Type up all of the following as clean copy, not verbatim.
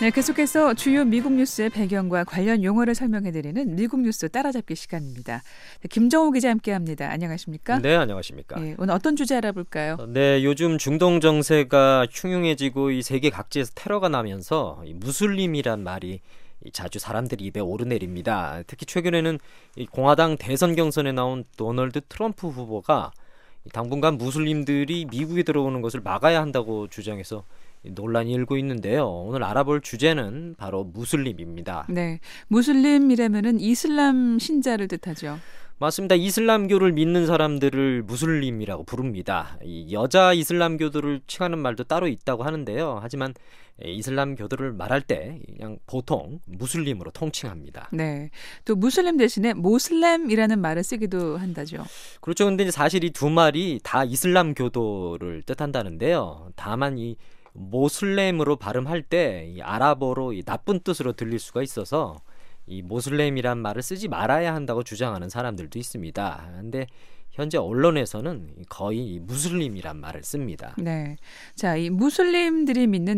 네, 계속해서 주요 미국 뉴스의 배경과 관련 용어를 설명해드리는 미국 뉴스 따라잡기 시간입니다. 네, 김정호 기자 함께합니다. 안녕하십니까? 네, 안녕하십니까? 네, 오늘 어떤 주제 알아볼까요? 네, 요즘 중동 정세가 흉흉해지고 이 세계 각지에서 테러가 나면서 이 무슬림이란 말이 자주 사람들 입에 오르내립니다. 특히 최근에는 이 공화당 대선 경선에 나온 도널드 트럼프 후보가 당분간 무슬림들이 미국에 들어오는 것을 막아야 한다고 주장해서 논란이 일고 있는데요. 오늘 알아볼 주제는 바로 무슬림입니다. 네, 무슬림이라면은 이슬람 신자를 뜻하죠. 맞습니다. 이슬람교를 믿는 사람들을 무슬림이라고 부릅니다. 이 여자 이슬람교도를 칭하는 말도 따로 있다고 하는데요. 하지만 이슬람교도를 말할 때 그냥 보통 무슬림으로 통칭합니다. 네, 또 무슬림 대신에 모슬렘이라는 말을 쓰기도 한다죠. 그렇죠. 근데 사실 이 두 말이 다 이슬람교도를 뜻한다는데요. 다만 이 모슬렘으로 발음할 때 이 아랍어로 이 나쁜 뜻으로 들릴 수가 있어서 이 모슬렘이란 말을 쓰지 말아야 한다고 주장하는 사람들도 있습니다. 그런데 현재 언론에서는 거의 무슬림이란 말을 씁니다. 네, 자, 이 무슬림들이 믿는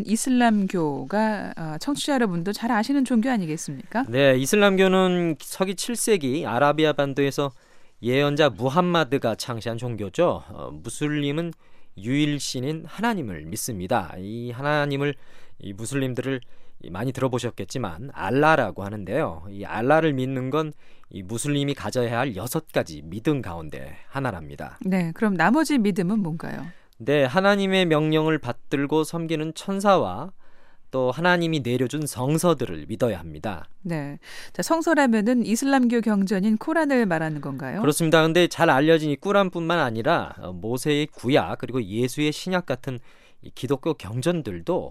이슬람교가 청취자 여러분도 잘 아시는 종교 아니겠습니까? 네, 이슬람교는 서기 7세기 아라비아 반도에서 예언자 무함마드가 창시한 종교죠. 무슬림은 유일신인 하나님을 믿습니다. 이 하나님을 이 무슬림들을 많이 들어보셨겠지만 알라라고 하는데요. 이 알라를 믿는 건 이 무슬림이 가져야 할 6가지 믿음 가운데 하나랍니다. 네, 그럼 나머지 믿음은 뭔가요? 네, 하나님의 명령을 받들고 섬기는 천사와 또 하나님이 내려준 성서들을 믿어야 합니다. 네, 자, 성서라면은 이슬람교 경전인 코란을 말하는 건가요? 그렇습니다. 근데 잘 알려진 이 꾸란뿐만 아니라 모세의 구약 그리고 예수의 신약 같은 이 기독교 경전들도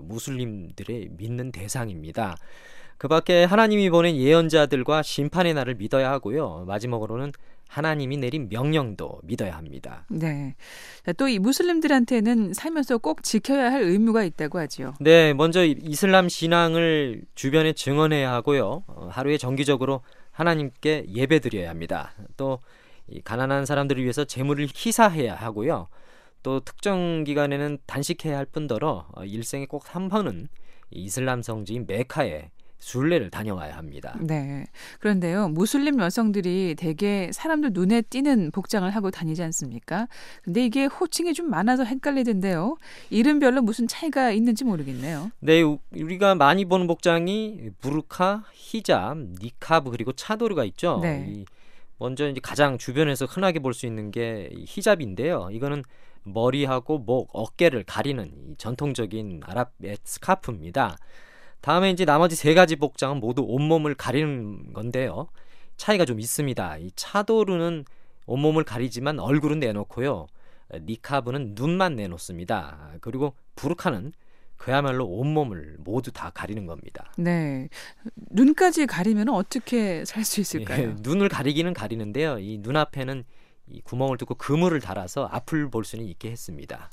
무슬림들의 믿는 대상입니다. 그 밖에 하나님이 보낸 예언자들과 심판의 날을 믿어야 하고요. 마지막으로는 하나님이 내린 명령도 믿어야 합니다. 네, 또 이 무슬림들한테는 살면서 꼭 지켜야 할 의무가 있다고 하지요. 네, 먼저 이슬람 신앙을 주변에 증언해야 하고요. 하루에 정기적으로 하나님께 예배드려야 합니다. 또 이 가난한 사람들을 위해서 재물을 희사해야 하고요. 또 특정 기간에는 단식해야 할 뿐더러 일생에 꼭 한 번은 이슬람 성지인 메카에 순례를 다녀와야 합니다. 네, 그런데요, 무슬림 여성들이 대개 사람들 눈에 띄는 복장을 하고 다니지 않습니까? 근데 이게 호칭이 좀 많아서 헷갈리던데요. 이름별로 무슨 차이가 있는지 모르겠네요. 네, 우리가 많이 보는 복장이 부르카, 히잡, 니카브 그리고 차도르가 있죠. 네. 먼저 이제 가장 주변에서 흔하게 볼 수 있는 게 히잡인데요. 이거는 머리하고 목, 어깨를 가리는 이 전통적인 아랍의 스카프입니다. 다음에 이제 나머지 3가지 복장은 모두 온몸을 가리는 건데요. 차이가 좀 있습니다. 이 차도르는 온몸을 가리지만 얼굴은 내놓고요. 니카브는 눈만 내놓습니다. 그리고 부르카는 그야말로 온몸을 모두 다 가리는 겁니다. 네, 눈까지 가리면 어떻게 살 수 있을까요? 눈을 가리기는 가리는데요. 이 눈앞에는 이 구멍을 뚫고 그물을 달아서 앞을 볼 수는 있게 했습니다.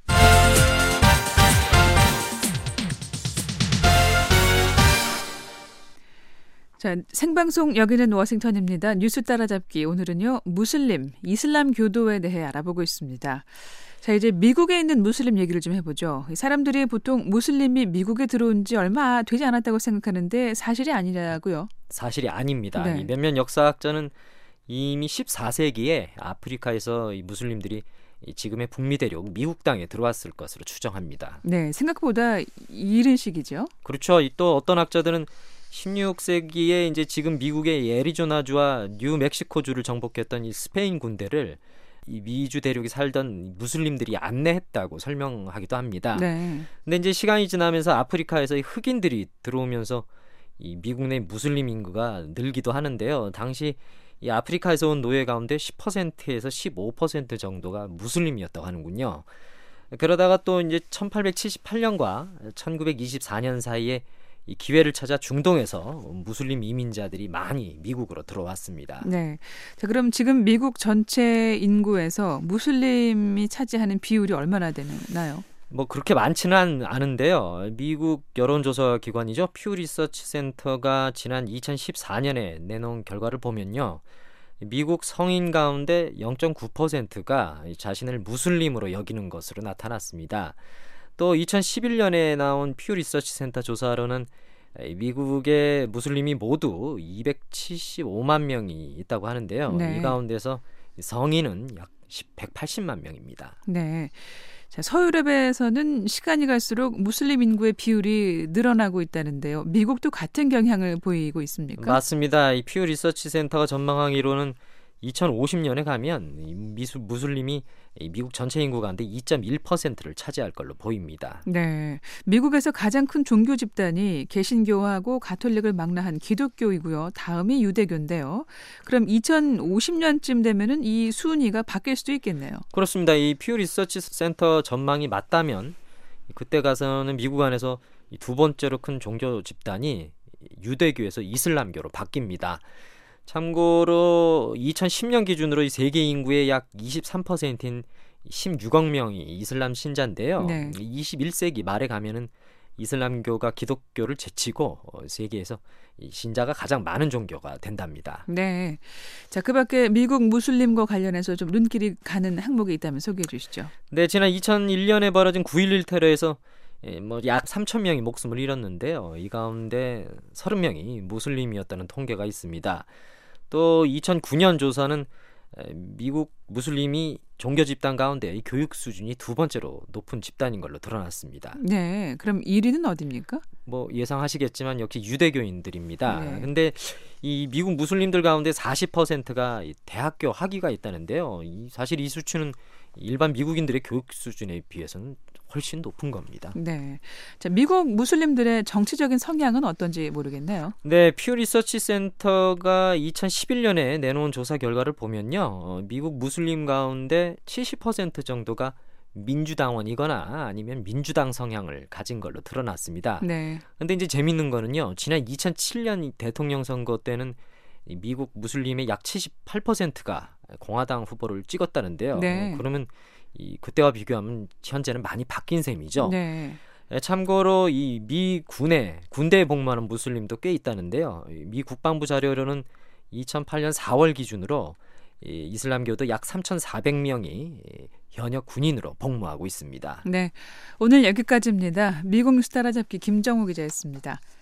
자, 생방송 여기는 워싱턴입니다. 뉴스 따라잡기. 오늘은요, 무슬림, 이슬람 교도에 대해 알아보고 있습니다. 자, 이제 미국에 있는 무슬림 얘기를 좀 해보죠. 사람들이 보통 무슬림이 미국에 들어온 지 얼마 되지 않았다고 생각하는데 사실이 아니라고요. 사실이 아닙니다. 네. 이 몇몇 역사학자는 이미 14세기에 아프리카에서 이 무슬림들이 지금의 북미 대륙 미국 땅에 들어왔을 것으로 추정합니다. 네, 생각보다 이른 시기죠. 그렇죠. 또 어떤 학자들은 16세기에 이제 지금 미국의 애리조나주와 뉴멕시코주를 정복했던 이 스페인 군대를 이 미주 대륙에 살던 무슬림들이 안내했다고 설명하기도 합니다. 네. 근데 이제 시간이 지나면서 아프리카에서 흑인들이 들어오면서 이 미국 내 무슬림 인구가 늘기도 하는데요. 당시 이 아프리카에서 온 노예 가운데 10%에서 15% 정도가 무슬림이었다고 하는군요. 그러다가 또 이제 1878년과 1924년 사이에 이 기회를 찾아 중동에서 무슬림 이민자들이 많이 미국으로 들어왔습니다. 네. 자, 그럼 지금 미국 전체 인구에서 무슬림이 차지하는 비율이 얼마나 되나요? 뭐 그렇게 많지는 않은데요. 미국 여론조사 기관이죠. 퓨 리서치 센터가 지난 2014년에 내놓은 결과를 보면요. 미국 성인 가운데 0.9%가 자신을 무슬림으로 여기는 것으로 나타났습니다. 또 2011년에 나온 퓨 리서치 센터 조사로는 미국의 무슬림이 모두 275만 명이 있다고 하는데요. 네. 이 가운데서 성인은 약 180만 명입니다. 네. 자, 서유럽에서는 시간이 갈수록 무슬림 인구의 비율이 늘어나고 있다는데요. 미국도 같은 경향을 보이고 있습니까? 맞습니다. 이 퓨 리서치 센터가 전망하기로는 2050년에 가면 무슬림이 미국 전체 인구 가운데 2.1%를 차지할 걸로 보입니다. 네. 미국에서 가장 큰 종교 집단이 개신교하고 가톨릭을 망라한 기독교이고요. 다음이 유대교인데요. 그럼 2050년쯤 되면은 이 순위가 바뀔 수도 있겠네요. 그렇습니다. 이 퓨 리서치 센터 전망이 맞다면 그때 가서는 미국 안에서 두 번째로 큰 종교 집단이 유대교에서 이슬람교로 바뀝니다. 참고로 2010년 기준으로 이 세계 인구의 약 23%인 16억 명이 이슬람 신자인데요. 네. 21세기 말에 가면은 이슬람교가 기독교를 제치고 세계에서 이 신자가 가장 많은 종교가 된답니다. 네. 자, 그밖에 미국 무슬림과 관련해서 좀 눈길이 가는 항목이 있다면 소개해 주시죠. 네, 지난 2001년에 벌어진 9.11 테러에서 약 3천 명이 목숨을 잃었는데요. 이 가운데 30명이 무슬림이었다는 통계가 있습니다. 또 2009년 조사는 미국 무슬림이 종교 집단 가운데 교육 수준이 두 번째로 높은 집단인 걸로 드러났습니다. 네. 그럼 1위는 어디입니까? 예상하시겠지만 역시 유대교인들입니다. 네. 근데 이 미국 무슬림들 가운데 40%가 대학교 학위가 있다는데요. 사실 이 수치는 일반 미국인들의 교육 수준에 비해서는 훨씬 높은 겁니다. 네. 자, 미국 무슬림들의 정치적인 성향은 어떤지 모르겠네요. 네, 퓨 리서치 센터가 2011년에 내놓은 조사 결과를 보면요. 미국 무슬림 가운데 70% 정도가 민주당원이거나 아니면 민주당 성향을 가진 걸로 드러났습니다. 네. 근데 이제 재밌는 거는요. 지난 2007년 대통령 선거 때는 미국 무슬림의 약 78%가 공화당 후보를 찍었다는데요. 네. 그러면 그때와 비교하면 현재는 많이 바뀐 셈이죠. 네. 참고로 이 미 군대에 복무하는 무슬림도 꽤 있다는데요. 미 국방부 자료로는 2008년 4월 기준으로 이슬람교도 약 3,400명이 현역 군인으로 복무하고 있습니다. 네. 오늘 여기까지입니다. 미국 뉴스 따라잡기 김정우 기자였습니다.